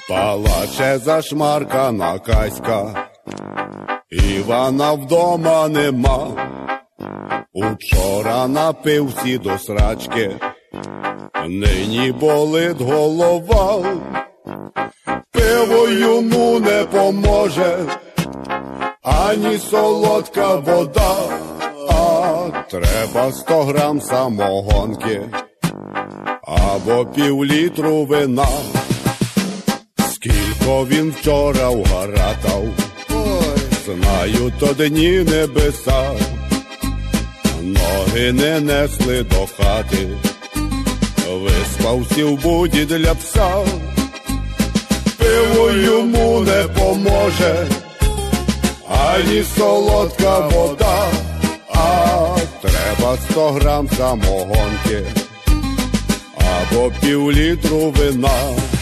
Палаче зашмаркана Каська, Івана вдома нема. Учора напився до срачки, нині болить голова. Пиво йому не поможе, ані солодка вода, а треба 100 грам самогонки або пів-літру вина. Скілько він вчора вгаратав, знаю, то дні небеса. Ноги не несли до хати, виспався в буді для пса. Пиво йому не поможе, ані солодка вода, а треба 100 грам самогонки або пів-літру вина.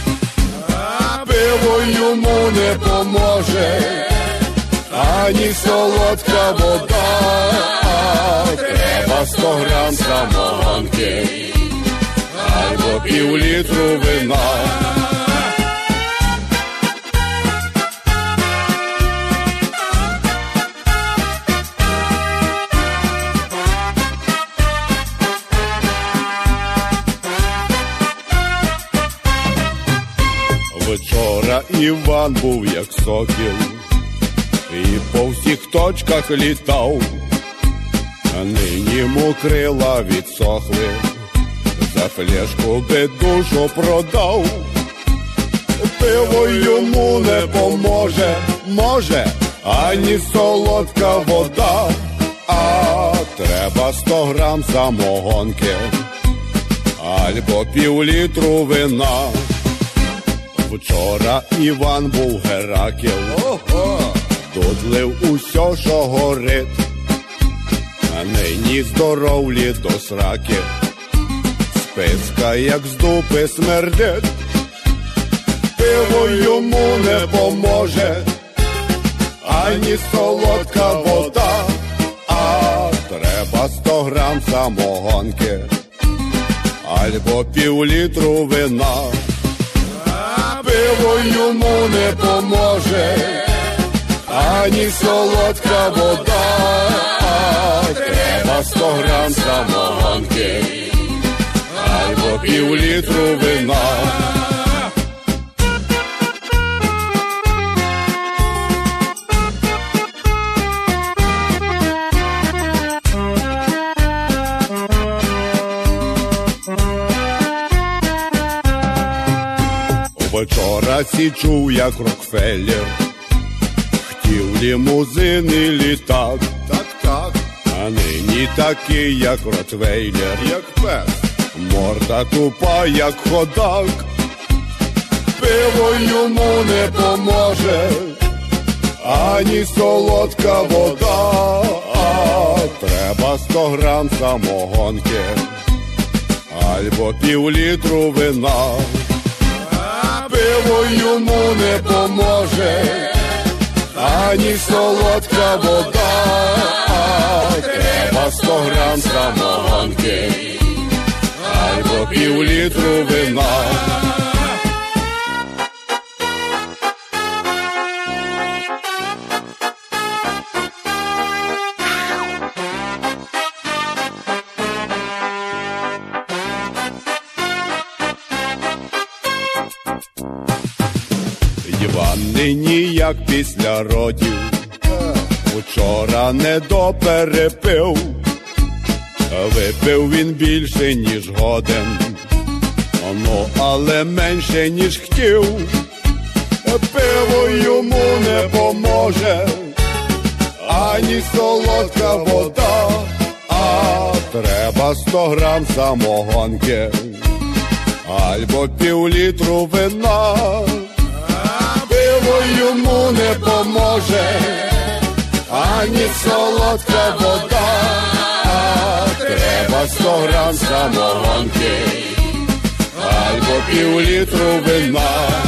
Пиво йому не поможе, ані солодка вода, а треба 100 грам самогонки або пів-літру вина. Вчора Іван був як сокіл, і по всіх точках літав. Нині йому крила відсохли, за флешку би душу продав. Пиво йому не поможе, може, ані солодка вода, а треба 100 грам самогонки або пів-літру вина. Вчора Іван був Геракл, тут лив усьо, що горить, а нині здоровлі до сраки, списка як з дупи смердить. Пиво йому не поможе, ані солодка вода, а треба 100 грам самогонки або пів-літру вина. Пиво йому не поможе, ані солодка вода, а треба 100 грам самогонки або пів-літру вина. Вчора січув, як Рокфеллер, хотів лімузин і літак, а нині такий, як Ротвейлер, як пес, морда тупа, як ходак. Пиво йому не поможе, ані солодка вода, а треба 100 грам самогонки або пів-літру вина. Пиво йому не поможе, ані солодка вода, а треба 100 грам самогонки або пів-літру вина. Іван нині як після родів, учора не доперепив, випив він більше, ніж годен, ну, але менше, ніж хотів. Пиво йому не поможе, ані солодка вода, а треба 100 грам самогонки або пів-літру вина. Пиво йому не поможе, ані солодка вода, а треба 100 грам самогонки або пів-літру вина.